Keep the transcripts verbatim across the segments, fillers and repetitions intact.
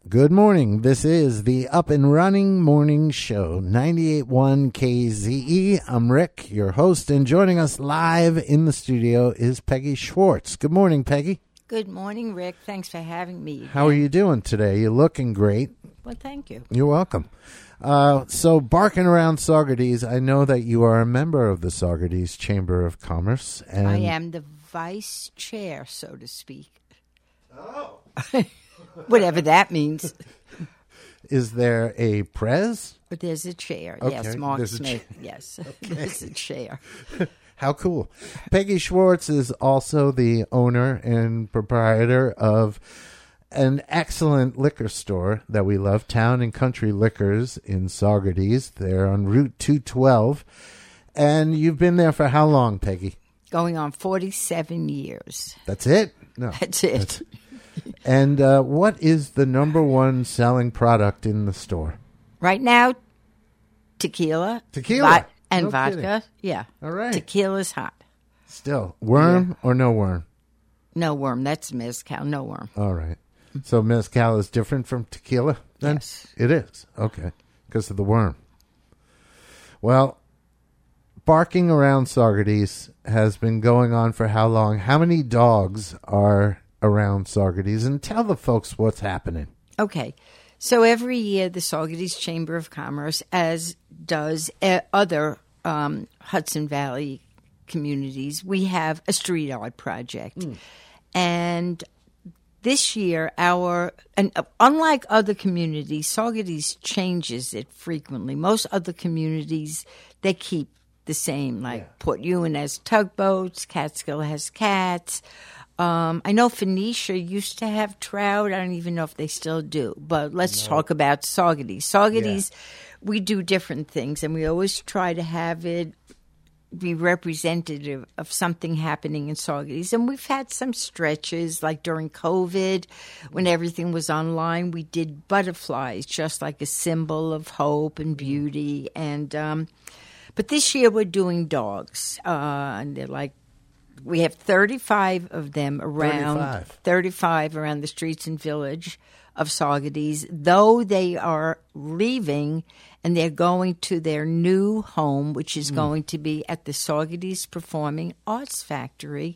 Good morning. This is the Up and Running Morning Show, ninety-eight point one K Z E. I'm Rick, your host, and joining us live in the studio is Peggy Schwartz. Good morning, Peggy. Good morning, Rick. Thanks for having me again. How are you doing today? You're looking great. Well, thank you. You're welcome. Uh, so, barking around Saugerties, I know that you are a member of the Saugerties Chamber of Commerce. And I am the vice chair, so to speak. Oh. Whatever that means. Is there a prez? But there's a chair. Okay, Yes, Mark there's a Smith. cha- Yes, Okay. there's a chair. How cool. Peggy Schwartz is also the owner and proprietor of an excellent liquor store that we love, Town and Country Liquors in Saugerties. They're on Route two twelve. And you've been there for how long, Peggy? Going on forty-seven years. That's it? No. That's it. That's- And uh, what is the number one selling product in the store? Right now, tequila. Tequila? vo- and No vodka. kidding. Yeah. All right. Tequila's hot. Still, worm or no worm? No worm. That's mezcal. No worm. All right. So mezcal is different from tequila then? Yes. It is. Okay. Because of the worm. Well, barking around Saugerties has been going on for how long? How many dogs are around Saugerties? And tell the folks what's happening. Okay. So every year, the Saugerties Chamber of Commerce, as does uh, other um, Hudson Valley communities, we have a street art project. Mm. And this year, our, and uh, unlike other communities, Saugerties changes it frequently. Most other communities, they keep the same, like yeah. Port Ewan has tugboats, Catskill has cats. Um, I know Phoenicia used to have trout. I don't even know if they still do. But let's no. talk about Saugerties. Saugerties, yeah. we do different things, and we always try to have it be representative of something happening in Saugerties. And we've had some stretches, like during COVID, when everything was online, we did butterflies, just like a symbol of hope and beauty. And um, but this year we're doing dogs, uh, and they're like, we have thirty-five of them around, thirty-five. thirty-five around the streets and village of Saugerties, though they are leaving and they're going to their new home, which is mm. going to be at the Saugerties Performing Arts Factory,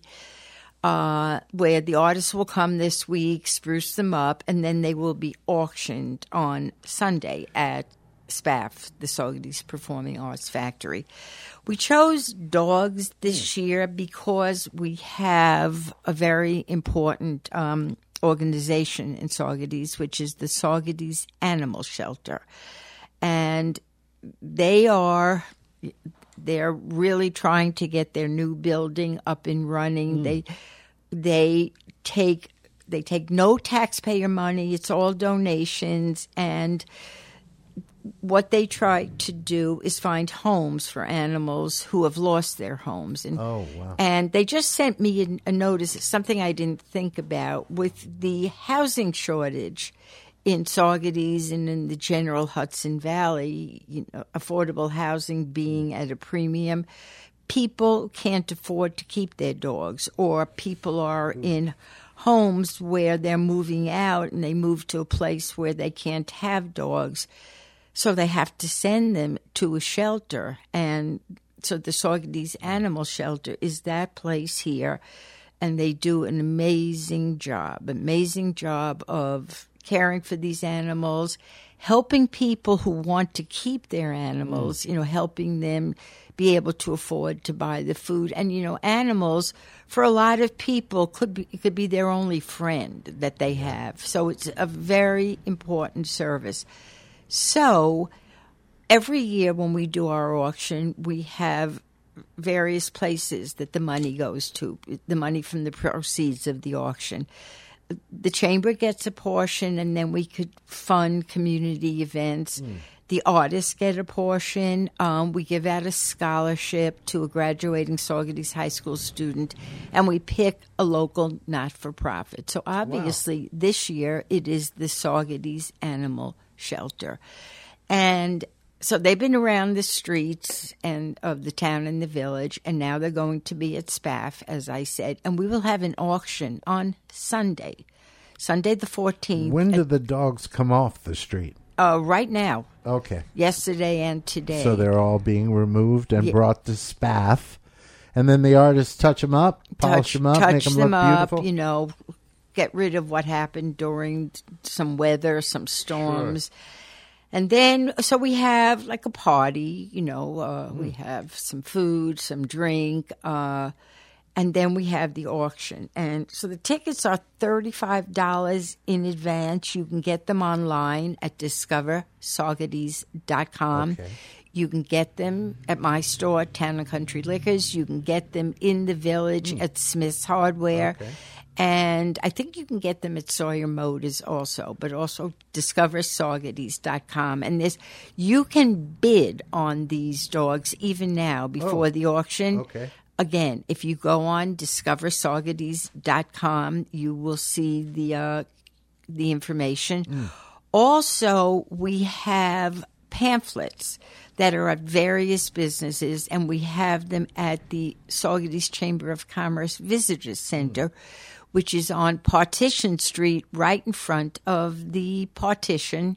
uh, where the artists will come this week, spruce them up, and then they will be auctioned on Sunday at S P A F, the Saugerties Performing Arts Factory. We chose dogs this year because we have a very important um, organization in Saugerties, which is the Saugerties Animal Shelter. And they are they're really trying to get their new building up and running. Mm. They they take they take no taxpayer money. It's all donations, and what they try to do is find homes for animals who have lost their homes. And, oh, wow. And they just sent me a, a notice, something I didn't think about, with the housing shortage in Saugerties and in the general Hudson Valley, you know, affordable housing being at a premium. People can't afford to keep their dogs, or people are in homes where they're moving out and they move to a place where they can't have dogs. So they have to send them to a shelter. And so the Saugerties Animal Shelter is that place here. And they do an amazing job, amazing job of caring for these animals, helping people who want to keep their animals, mm. you know, helping them be able to afford to buy the food. And, you know, animals, for a lot of people, could be it could be their only friend that they have. So it's a very important service. So every year when we do our auction, we have various places that the money goes to, the money from the proceeds of the auction. The chamber gets a portion, and then we could fund community events. Mm. The artists get a portion. Um, we give out a scholarship to a graduating Saugerties High School student, and we pick a local not-for-profit. So obviously wow. this year it is the Saugerties Animal Shelter. And so they've been around the streets and of the town and the village, and now they're going to be at S P A F, as I said. And we will have an auction on Sunday. Sunday the fourteenth. When do the dogs come off the street? Uh, right now. Okay. Yesterday and today. So they're all being removed and Yeah. brought to Spaff. And then the artists touch them up, polish touch, them up, touch make them, them look up, beautiful. you know, get rid of what happened during some weather, some storms. Sure. And then, so we have like a party, you know, uh, mm. we have some food, some drink, uh, and then we have the auction. And so the tickets are thirty-five dollars in advance. You can get them online at discover saugerties dot com. Okay. You can get them at my store, Town and Country Liquors. You can get them in the village mm. at Smith's Hardware. Okay. And I think you can get them at Sawyer Motors also, but also discover saugerties dot com. And this, you can bid on these dogs even now before oh. the auction. Okay. Again, if you go on discover saugerties dot com, you will see the uh, the information. Mm. Also, we have pamphlets that are at various businesses, and we have them at the Saugerties Chamber of Commerce Visitors Center, mm. which is on Partition Street, right in front of the Partition,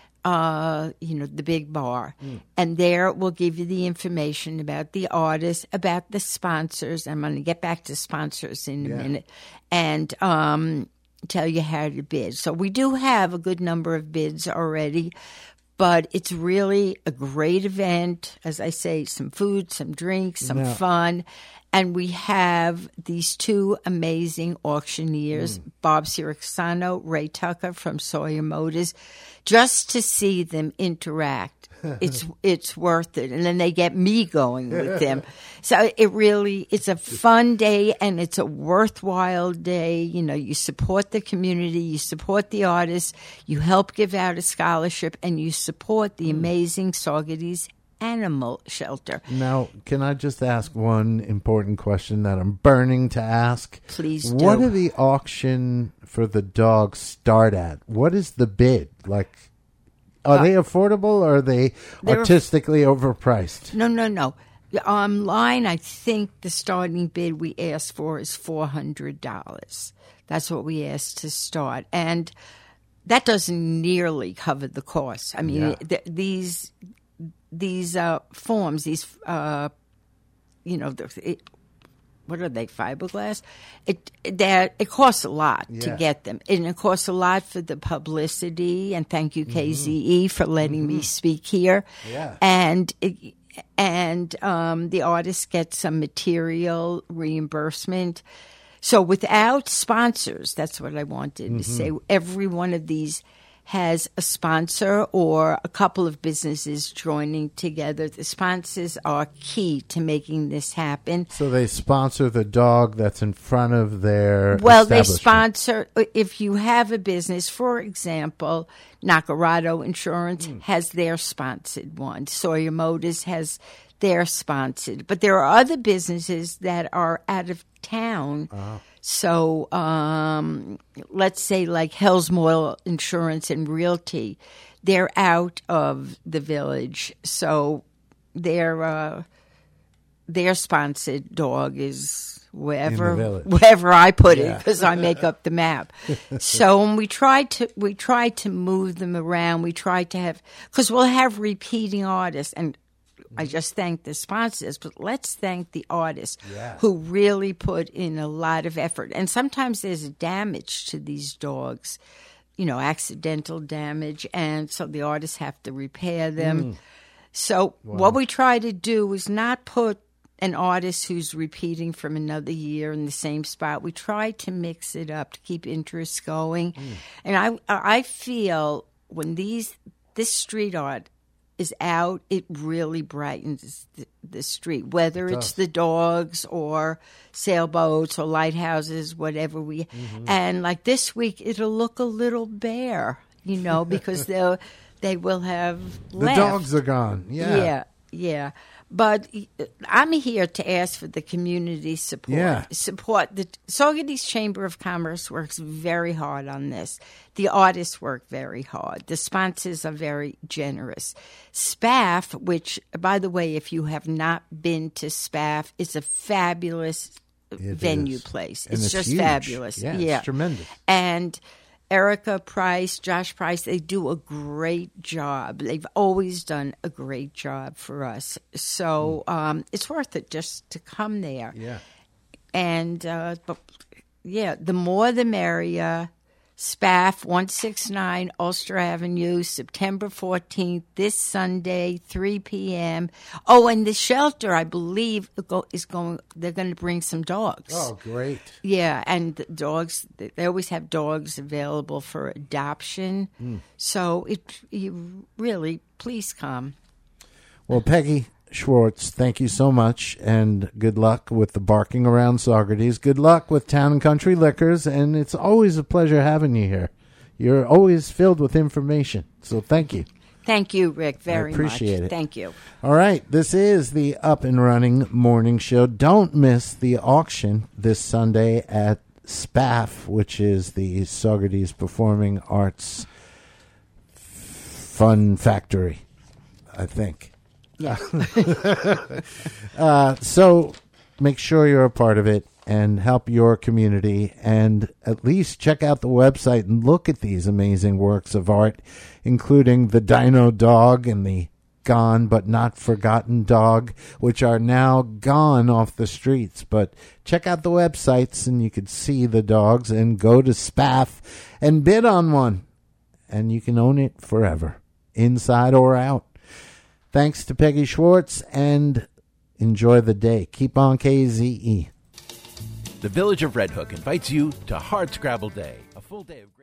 uh, you know, the big bar. Mm. And there we'll give you the information about the artists, about the sponsors. I'm going to get back to sponsors in a yeah. minute. And um, tell you how to bid. So we do have a good number of bids already. But it's really a great event. As I say, some food, some drinks, some yeah. fun. And we have these two amazing auctioneers, mm. Bob Sirixano, Ray Tucker from Sawyer Motors, just to see them interact. It's it's worth it. And then they get me going with them. So it really, it's a fun day and it's a worthwhile day. You know, you support the community, you support the artists, you help give out a scholarship, and you support the amazing Saugerties Animal Shelter. Now, can I just ask one important question that I'm burning to ask? Please do. What do the auction for the dogs start at? What is the bid? Like, are uh, they affordable or are they artistically aff- overpriced? No, no, no. Online, I think the starting bid we asked for is four hundred dollars. That's what we asked to start. And that doesn't nearly cover the cost. I mean, yeah. th- these... These uh, forms, these, uh, you know, it, what are they, fiberglass? It that it costs a lot yeah. to get them. And it costs a lot for the publicity. And thank you, K Z E, mm-hmm. for letting mm-hmm. me speak here. Yeah. And it, and um, the artists get some material reimbursement. So without sponsors, that's what I wanted mm-hmm. to say. Every one of these has a sponsor or a couple of businesses joining together. The sponsors are key to making this happen. So they sponsor the dog that's in front of their Well, they sponsor, if you have a business, for example, Nacarado Insurance mm. has their sponsored one. Sawyer Motors has their sponsored. But there are other businesses that are out of town. Uh-huh. So um, let's say like Hellsmoil Insurance and Realty, they're out of the village. So their uh, their sponsored dog is wherever wherever I put yeah. it, because I make up the map. So when we try to we try to move them around, we try to have, because we'll have repeating artists, and I just thank the sponsors, but let's thank the artists yeah. who really put in a lot of effort. And sometimes there's damage to these dogs, you know, accidental damage, and so the artists have to repair them. Mm. So wow. what we try to do is not put an artist who's repeating from another year in the same spot. We try to mix it up to keep interest going. Mm. And I I feel when these this street art is out, it really brightens the, the street, whether it it's the dogs or sailboats or lighthouses, whatever we. Mm-hmm. And like this week, it'll look a little bare, you know, because they'll they will have left. The dogs are gone. Yeah, yeah, yeah. But I'm here to ask for the community support. Yeah. Support. The Saugerties Chamber of Commerce works very hard on this. The artists work very hard. The sponsors are very generous. Spaff, which, by the way, if you have not been to Spaff, it's a fabulous it venue is. place. And it's, it's just huge. fabulous. Yeah, yeah, it's tremendous. And Erica Price, Josh Price, they do a great job. They've always done a great job for us. So um, it's worth it just to come there. Yeah. And, uh, but, yeah, the more the merrier. Spaff, one sixty-nine Ulster Avenue, September fourteenth, this Sunday, three p.m. Oh, and the shelter, I believe, is going. They're going to bring some dogs. Oh, great. Yeah, and the dogs, they always have dogs available for adoption. Mm. So it, you really, please come. Well, Peggy Schwartz, thank you so much, and good luck with the Barking Around Saugerties. Good luck with Town and Country Liquors, and it's always a pleasure having you here. You're always filled with information, so thank you. Thank you, Rick, very much. I appreciate much. it. Thank you. All right, this is the Up and Running Morning Show. Don't miss the auction this Sunday at Spaff, which is the Saugerties Performing Arts Fun Factory, I think. Yeah. uh, so make sure you're a part of it and help your community, and at least check out the website and look at these amazing works of art, including the Dino Dog and the Gone But Not Forgotten Dog, which are now gone off the streets. But check out the websites and you can see the dogs, and go to Spaff and bid on one, and you can own it forever, inside or out. Thanks to Peggy Schwartz, and enjoy the day. Keep on K Z E. The Village of Red Hook invites you to Hardscrabble Day, a full day of